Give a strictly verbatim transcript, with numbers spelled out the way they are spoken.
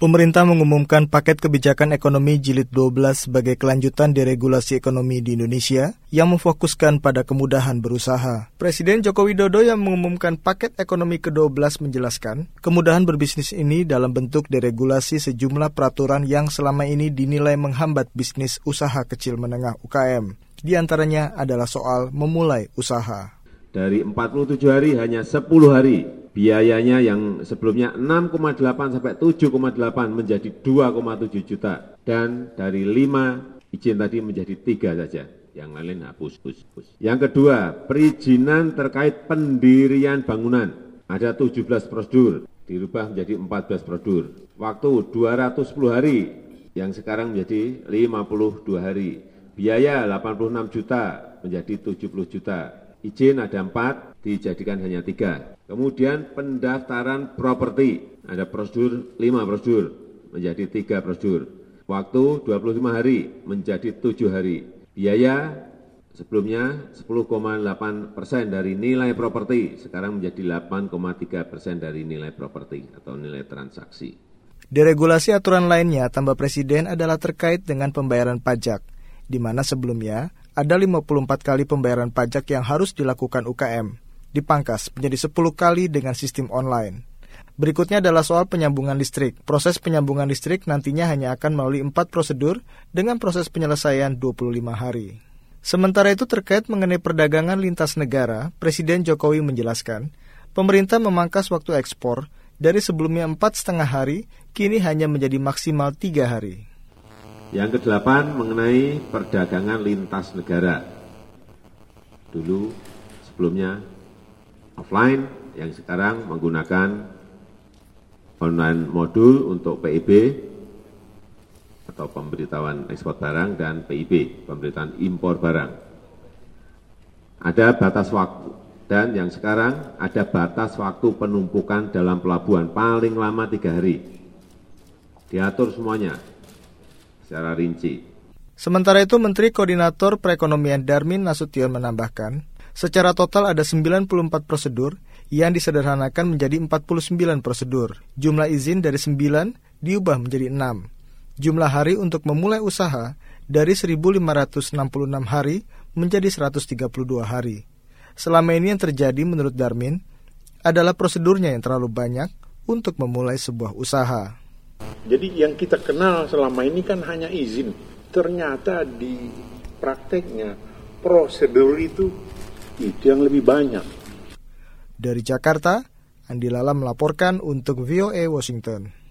Pemerintah mengumumkan paket kebijakan ekonomi jilid dua belas sebagai kelanjutan deregulasi ekonomi di Indonesia yang memfokuskan pada kemudahan berusaha. Presiden Joko Widodo yang mengumumkan paket ekonomi ke dua belas menjelaskan, kemudahan berbisnis ini dalam bentuk deregulasi sejumlah peraturan yang selama ini dinilai menghambat bisnis usaha kecil menengah U K M. Di antaranya adalah soal memulai usaha. Dari empat puluh tujuh hari hanya sepuluh hari. Biayanya yang sebelumnya enam koma delapan sampai tujuh koma delapan menjadi dua koma tujuh juta. Dan dari lima izin tadi menjadi tiga saja. Yang lain hapus. hapus. Yang kedua, perizinan terkait pendirian bangunan. Ada tujuh belas prosedur, dirubah menjadi empat belas prosedur. Waktu dua ratus sepuluh hari, yang sekarang menjadi lima puluh dua hari. Biaya delapan puluh enam juta menjadi tujuh puluh juta. Izin ada empat, dijadikan hanya tiga. Kemudian pendaftaran properti, ada prosedur, lima prosedur, menjadi tiga prosedur. Waktu dua puluh lima hari, menjadi tujuh hari. Biaya sebelumnya sepuluh koma delapan persen dari nilai properti, sekarang menjadi delapan koma tiga persen dari nilai properti atau nilai transaksi. Deregulasi aturan lainnya, tambah Presiden, adalah terkait dengan pembayaran pajak, di mana sebelumnya ada lima puluh empat kali pembayaran pajak yang harus dilakukan U K M, dipangkas menjadi sepuluh kali dengan sistem online. Berikutnya adalah soal penyambungan listrik. Proses penyambungan listrik nantinya hanya akan melalui empat prosedur dengan proses penyelesaian dua puluh lima hari. Sementara itu terkait mengenai perdagangan lintas negara, Presiden Jokowi menjelaskan, pemerintah memangkas waktu ekspor dari sebelumnya empat setengah hari, kini hanya menjadi maksimal tiga hari. Yang kedelapan mengenai perdagangan lintas negara. Dulu sebelumnya offline, yang sekarang menggunakan online modul untuk P I B atau pemberitahuan ekspor barang dan P I B, pemberitaan impor barang. Ada batas waktu dan yang sekarang ada batas waktu penumpukan dalam pelabuhan paling lama tiga hari. Diatur semuanya secara rinci. Sementara itu, Menteri Koordinator Perekonomian Darmin Nasution menambahkan, secara total ada sembilan puluh empat prosedur yang disederhanakan menjadi empat puluh sembilan prosedur. Jumlah izin dari sembilan diubah menjadi enam. Jumlah hari untuk memulai usaha dari seribu lima ratus enam puluh enam hari menjadi seratus tiga puluh dua hari. Selama ini yang terjadi menurut Darmin adalah prosedurnya yang terlalu banyak untuk memulai sebuah usaha. Jadi yang kita kenal selama ini kan hanya izin. Ternyata di prakteknya prosedur itu itu yang lebih banyak. Dari Jakarta, Andi Lala melaporkan untuk V O A Washington.